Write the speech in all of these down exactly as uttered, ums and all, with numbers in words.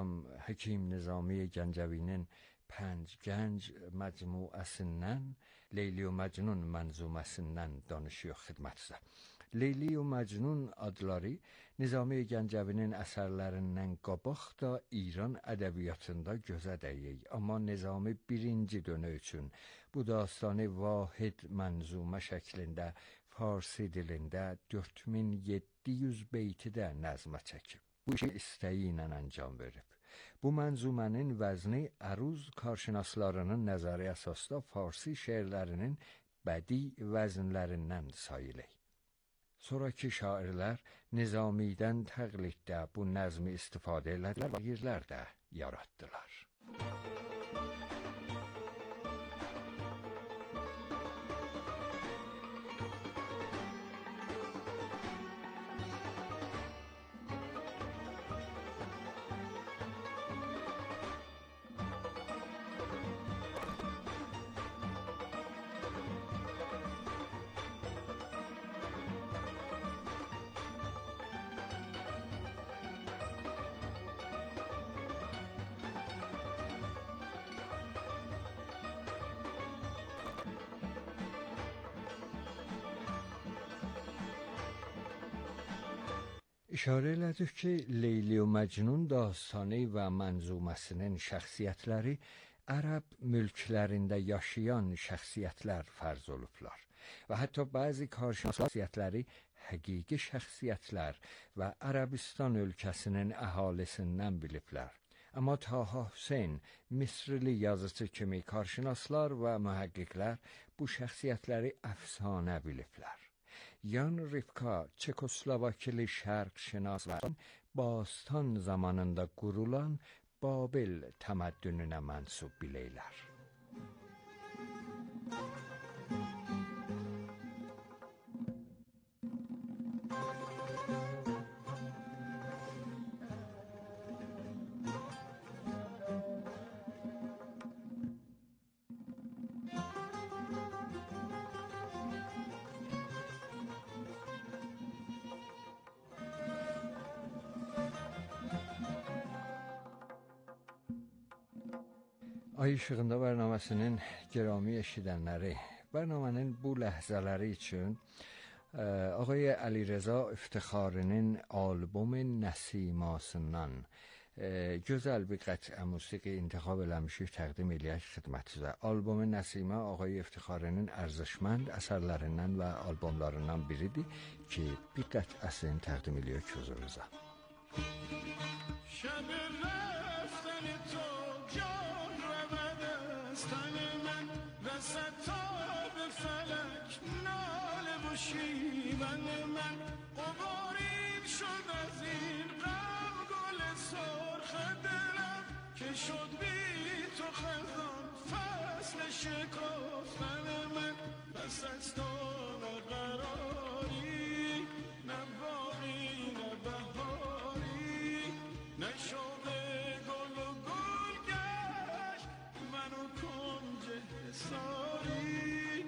Üstadam Hakim Nizami Gencevi'nin Pəncə Gənc məcmuəsindən Leyli və Məcnun mənzuməsindən danışıyor xidmətinizə. Leyli və Məcnun adları Nizami Gəncəvinin əsərlərindən qabaq da İran ədəbiyyatında gözə dəyir. Amma Nizami birinci dönə üçün bu dastanı vahid mənzumə şəklində Farsi dilində dörd min yeddi yüz beytidə nəzmə çəkib. Bu işi istəyi ilə əncam verib. Bu mənzumənin vəzni əruz karşınaslarının nəzəri əsasda Farsi şeirlərinin bədii vəznlərindən sayılır. Sonraki şairlər Nizamidən təqliddə bu nəzmi istifadə elədilər və yerlər də yaratdılar. İşarə elədik ki, Leyli və Məcnun dastanı və mənzuməsinin şəxsiyyətləri ərəb mülklərində yaşayan şəxsiyyətlər fərz olublar və hətta bəzi şəxsiyyətləri həqiqi şəxsiyyətlər və Ərəbistan ölkəsinin əhalisindən biliblər. Amma Taha Hüseyn, Misrli yazıcı kimi karşınaslar və mühəqqiqlər bu şəxsiyyətləri əfsanə biliblər. Yan Rifka, Çekoslovakili şərq şinas və Bastan zamanında qurulan Babil təməddününə mənsub bilirlər. Ay İşığında bərnaməsinin gərami eşidənləri, bərnamənin bu ləhzələri üçün آقای علیرضا افتخارinin albom Nəsimasından gözəl bir qəطعə musiqi intixab eləmişik, təqdim eləyək xidmətinizə. Albom Nəsimə Ağay Eftixarinin ərزشمند əsərlərindən və albomlarından biridir ki, bir qəطعəsini təqdim eləyək huzurunuza. شیون من قبارین شد از این غم گل سرخ دلم که شد بی تو خزان فصل شکفتن من پس از تو نه قراری نه باقی نه بهاری نه شوق گل و گل گشت منو کنج حصاری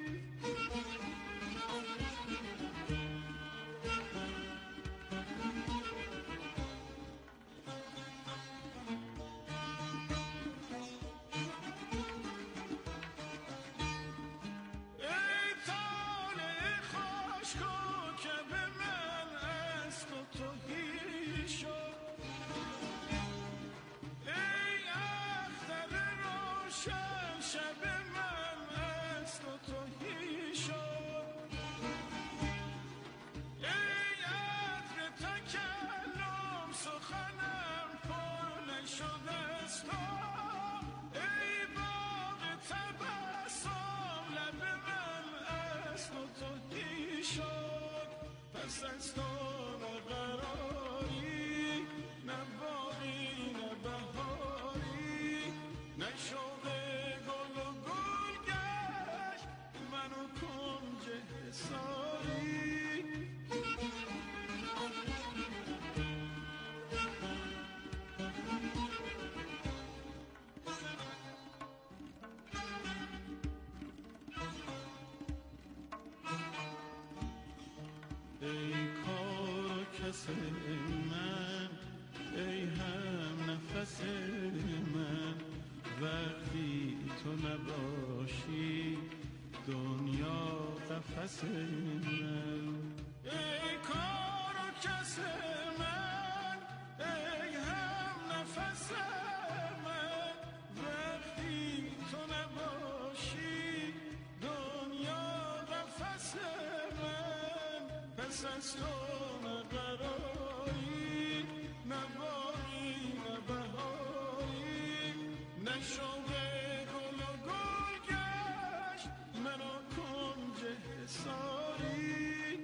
ای کار کس من ای هم نفس نفس من. ای کار و کس من، ای هم نفس من، وقتی تو نباشی دنیا قفس من. پس از تو نه قراری، نه باقی نه بهاری، نه شوق گل و گل گشت منو کنج حصاری.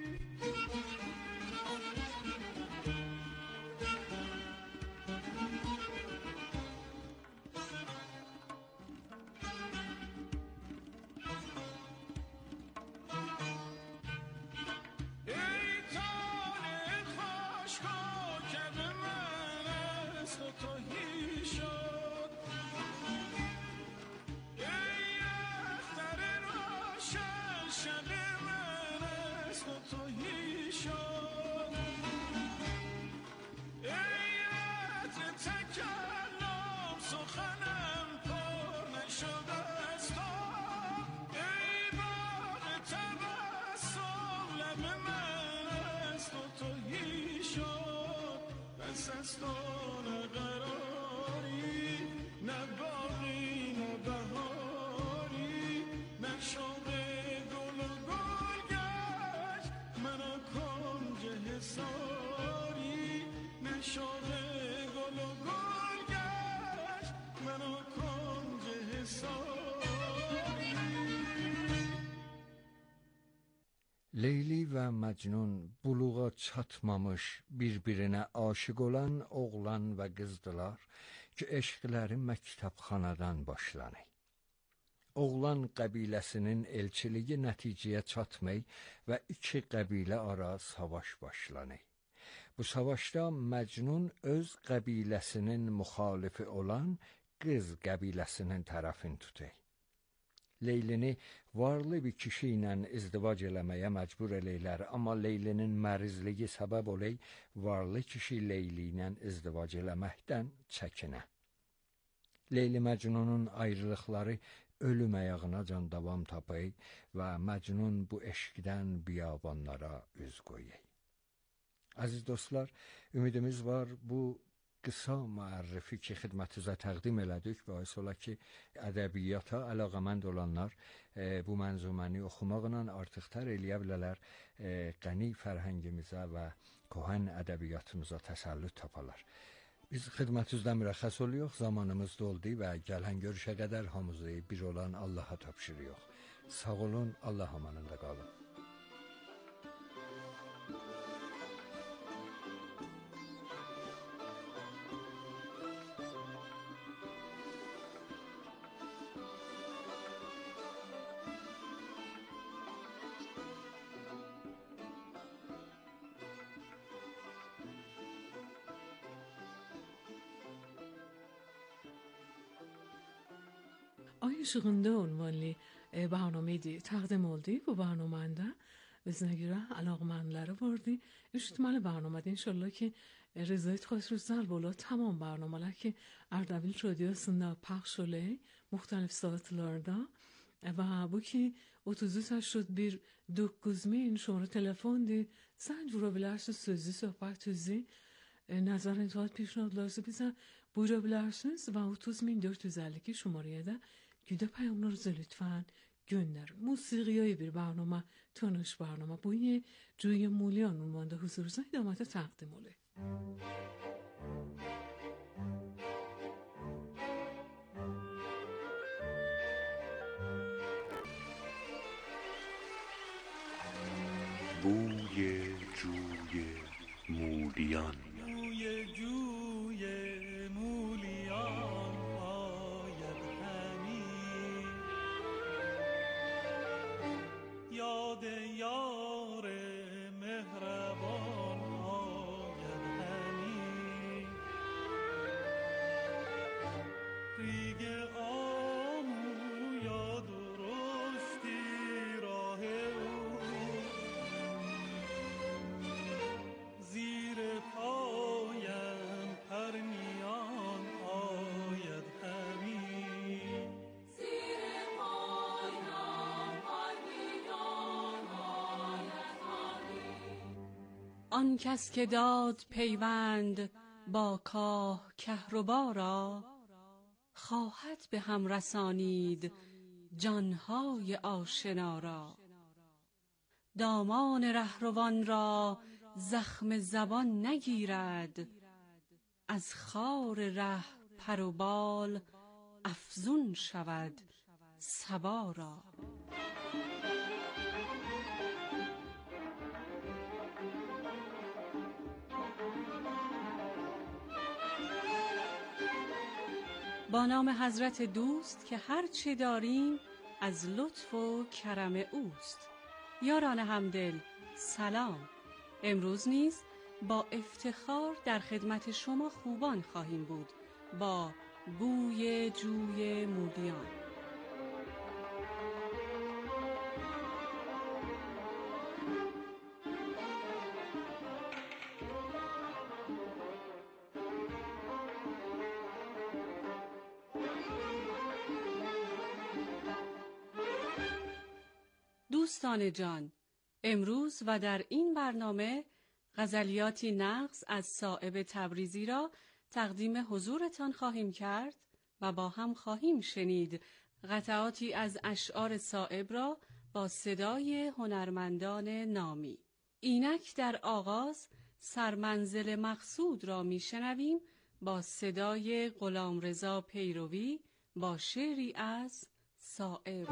سستان قراری، نه باقی نه بهاری، نه شوق گل و گل گشت منو کنج حصاری، نه شوق گل و گل گشت منو کنج حصاری. Leyli və Məcnun buluğa çatmamış, bir-birinə aşiq olan oğlan və qızdılar ki, eşqləri məktəbxanadan başlanır. Oğlan qəbiləsinin elçiliyi nəticəyə çatmay və iki qəbilə ara savaş başlanır. Bu savaşda Məcnun öz qəbiləsinin müxalifi olan qız qəbiləsinin tərəfini tutur. Leylini varlı bir kişi ilə izdivac eləməyə məcbur eləyirlər, amma Leylinin mərizliyi səbəb olay varlı kişi Leyli ilə izdivac eləməkdən çəkinə. Leyli Məcnunun ayrılıqları ölüm ayağına can davam tapır və Məcnun bu eşqdən biyabanlara üz qoyur. Aziz dostlar, ümidimiz var bu qısa müərrifi ki, xidmətinizə təqdim elədik və ola ki, ədəbiyyata əlaqəmənd olanlar e, bu mənzuməni oxumaqla artıq tər eləyə bilərlər, e, qəni fərhəngimizə və kohan ədəbiyyatımıza təsəllüt taparlar. Biz xidmətinizdən mürəxxəs oluyoruz, zamanımız doldu və gələn görüşə qədər hamımızı bir olan Allaha tapşırıyoruz. Sağ olun, Allah amanında qalın. Ayşığında ünvanlı برنامه تقدیم oldu. Bu برنامه‌nda bizə görə əlaqəmənləri vardı. İşitməli برنامه inşallah ki Rızayet Xosrowzade bola tamam برنامه‌lar ki Ardabil Radyosu'nda pəxş olay müxtəlif saatlarda və bu ki otuz üç هشتاد و یک dokuz min şumara telefondur. Zəng vura bilərsiniz, sözlü söhbət tüzü nəzər intihad پیشنهادlarınızı bizə buyura bilərsiniz və otuz min dörd yüz əlli iki şumaraya da güdə پیامlarınızı lütfen göndərin. موسیقیای bir برنامه tanış برنامه bu یه جوی مولیان عنوانده حضورزای دامت تقدیم olayım. بوی جوی مولیان بوی جوی مولیان آید همی، یاد یار مهربان آید همی، ریگ آمو یاد رشدی راه او، زیر پایم آن کس که داد پیوند با کاه کهربا را، خواهد به هم رسانید جانهای آشنا را. دامان رهروان را زخم زبان نگیرد، از خار ره پر و بال افزون شود صبا را. با نام حضرت دوست که هر چه داریم از لطف و کرم اوست. یاران همدل سلام. امروز نیز با افتخار در خدمت شما خوبان خواهیم بود با بوی جوی مولیان. دوستان جان، امروز و در این برنامه غزلیاتی نغز از صایب تبریزی را تقدیم حضورتان خواهیم کرد و با هم خواهیم شنید قطعاتی از اشعار صایب را با صدای هنرمندان نامی. اینک در آغاز سرمنزل مقصود را میشنویم با صدای غلامرضا پیروی با شعری از صایب.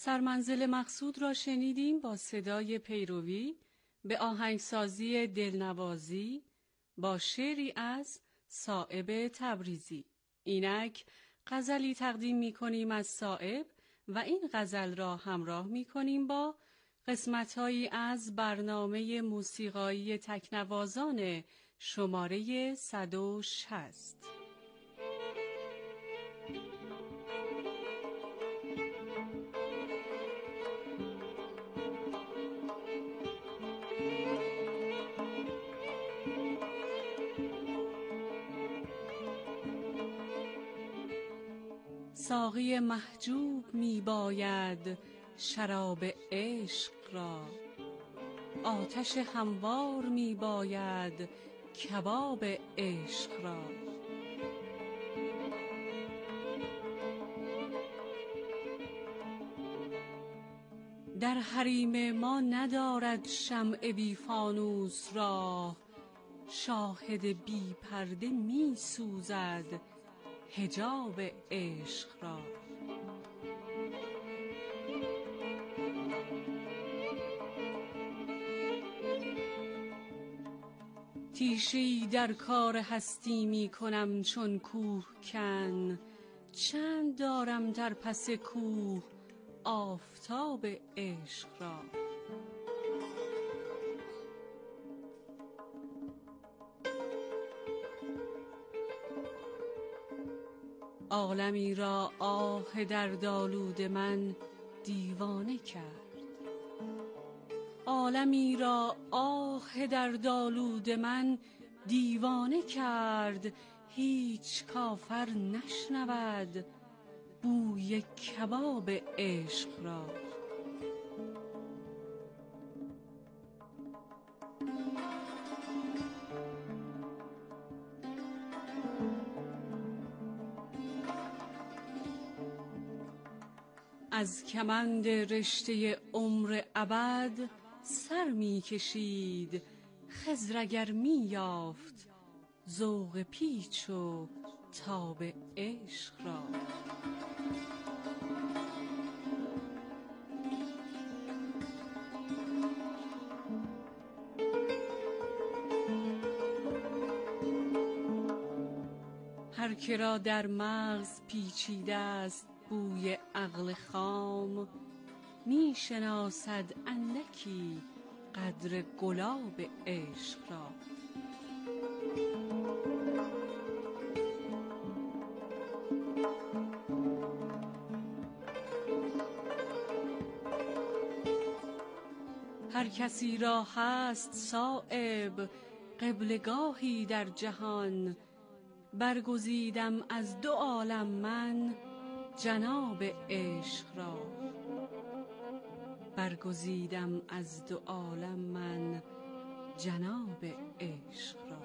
سرمنزل مقصود را شنیدیم با صدای پیروی به آهنگسازی دلنوازی با شعری از صائب تبریزی. اینک غزلی تقدیم می کنیم از صائب و این غزل را همراه می کنیم با قسمت‌هایی از برنامه موسیقایی تکنوازان شماره صد و شصت. ساقی محجوب می باید شراب عشق را، آتش هموار می باید کباب عشق را. در حریم ما ندارد شمع بی فانوس را، شاهد بی پرده می سوزد حجاب عشق را. تیشه‌ای در کار هستی می کنم چون کوهکن، چند دارم در پس کوه آفتاب عشق را. عالمی را آه دردآلود من دیوانه کرد، عالمی را آه دردآلود من دیوانه کرد. هیچ کافر نشنود بوی کباب عشق را. از کمند رشته عمر ابد سر می کشید خضر اگر می یافت ذوق پیچ و تاب عشق را. هر که را در مغز پیچیده است بوی عقل خام، می شناسد اندکی قدر گلاب عشق را. هر کسی را هست صایب قبلگاهی در جهان، برگزیدم از دو عالم من جناب عشق را. برگزیدم از دو عالم من جناب عشق را.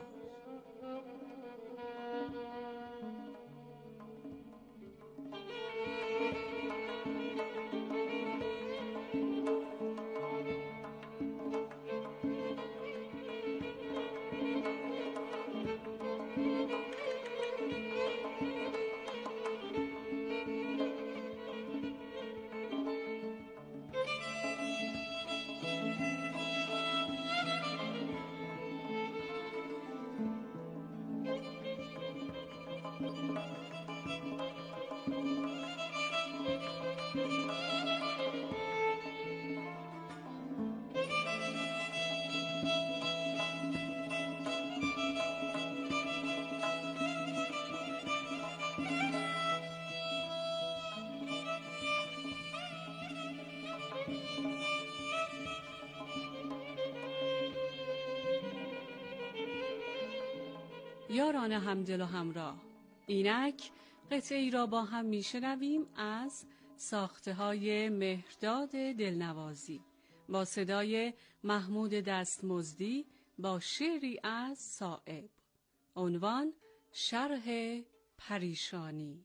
یاران همدل و همراه، اینک قطعی را با هم میشنویم از ساخته های مهرداد دلنوازی با صدای محمود دستمزدی با شعری از صائب. عنوان شرح پریشانی.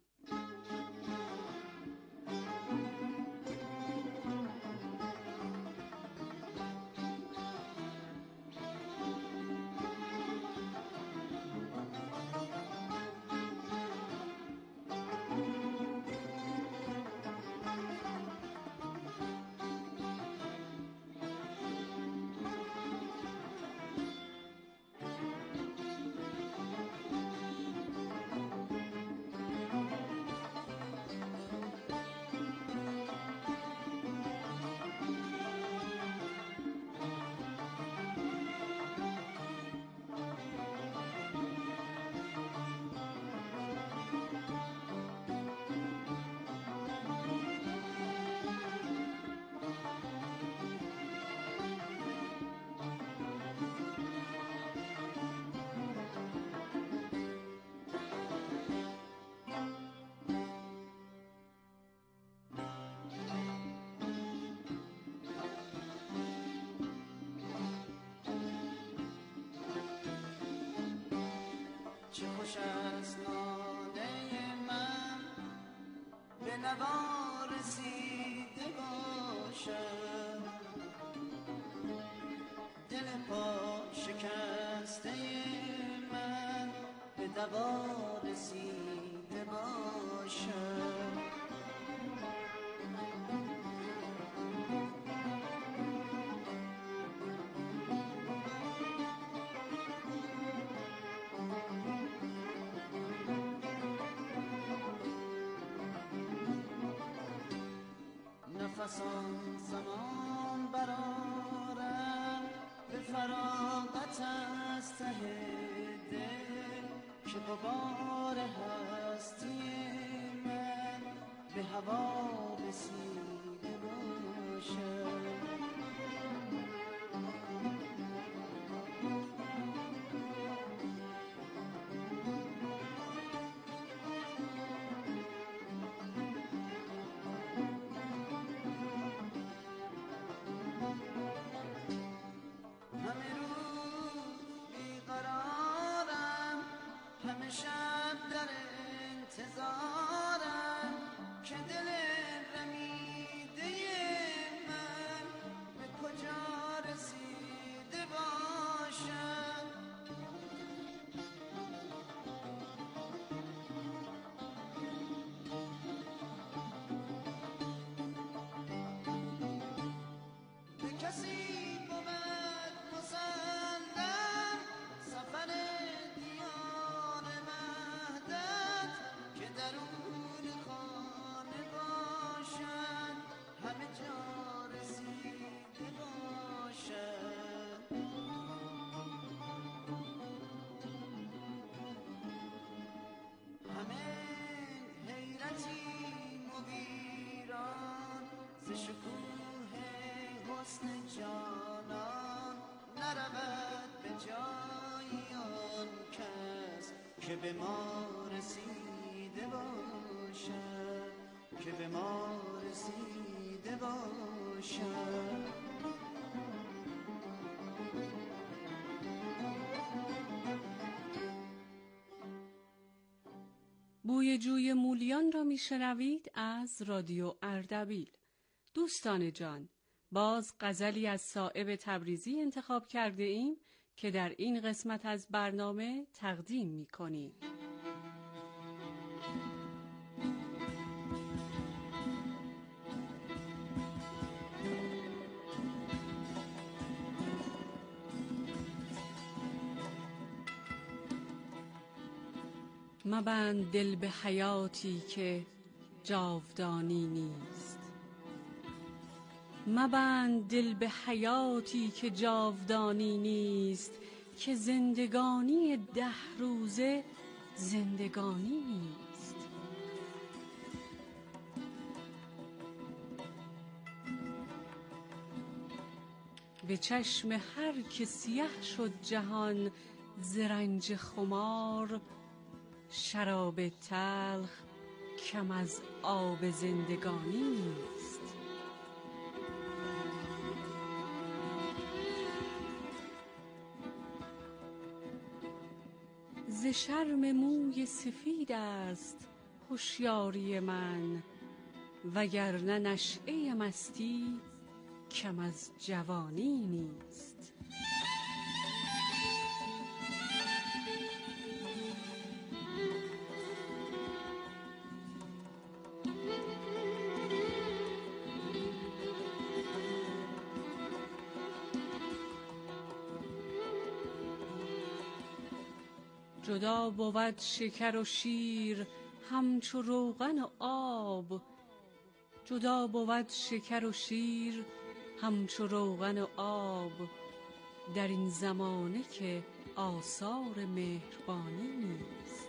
نشستانه من به نوا رسیده باشد، دل پا شکسته من به دوا رسیده باشد. نفس آن زمان برآرم به فراغت از ته دل که غبار هستی من به هوا رسیده باشد. شب در انتظارم که دل رمیده من به کجا رسیده باشد. به کسی بود مسلم سفر شکوه حسن جانان نرود به جای آن کس که به ما رسیده باشد، که به ما رسیده باشد. بوی جوی مولیان را میشنوید از رادیو اردبیل. دوستان جان، باز غزلی از صائب تبریزی انتخاب کرده ایم که در این قسمت از برنامه تقدیم می کنیم. مبند دل به حیاتی که جاودانی نیست، مبند دل به حیاتی که جاودانی نیست، که زندگانی ده روزه زندگانی نیست. به چشم هر که سیه شد جهان ز رنج خمار، شراب تلخ کم از آب زندگانی نیست. ز شرم موی سفید است هوشیاری من، وگرنه نشأه مستی کم از جوانی نیست. جدا بود شکر و شیر همچو روغن و آب، جدا بود شکر و شیر همچو روغن و آب، در این زمانه که آثار مهربانی نیست.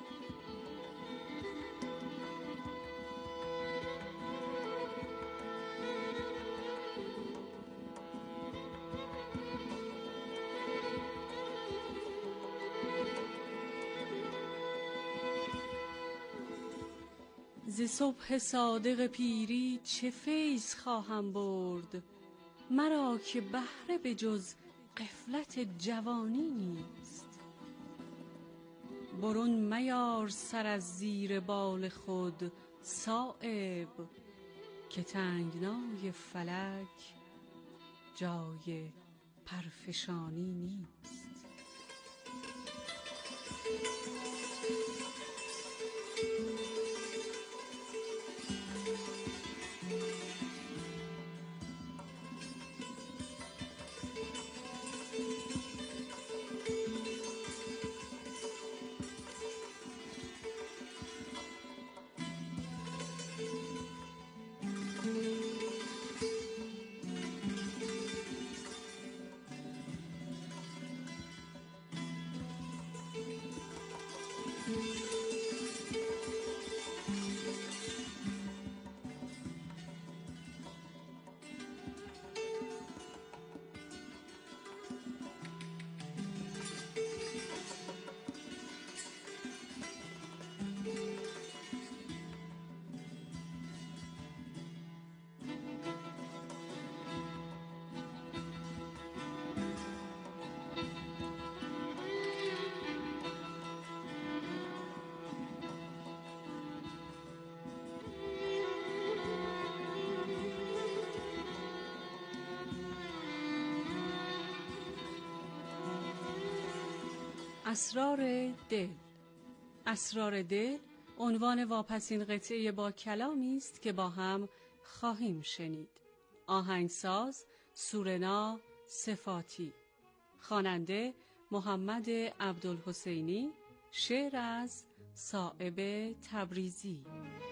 ز صبح صادق پیری چه فیض خواهم برد، مرا که بهره به جز غفلت جوانی نیست. برون میار سر از زیر بال خود صایب، که تنگنای فلک جای پرفشانی نیست. اسرار دل. اسرار دل عنوان واپسین قطعه با کلامی است که با هم خواهیم شنید. آهنگساز سورنا صفاتی، خواننده محمد عبدالحسینی، شعر از صائب تبریزی.